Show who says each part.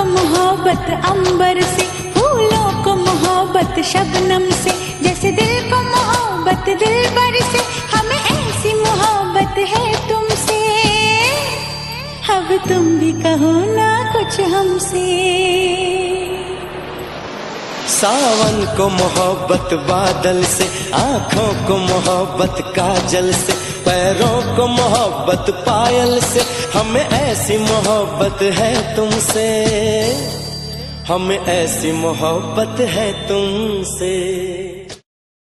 Speaker 1: मोहब्बत अंबर से, फूलों को मोहब्बत शबनम से, जैसे दिल को मोहब्बत दिलबर से, हमें ऐसी मोहब्बत है तुमसे। अब तुम भी कहो ना कुछ हमसे।
Speaker 2: सावन को मोहब्बत बादल से, आँखों को मोहब्बत काजल से, पैरों को मोहब्बत पायल से, हमें ऐसी मोहब्बत है तुमसे, हमें ऐसी मोहब्बत है तुमसे।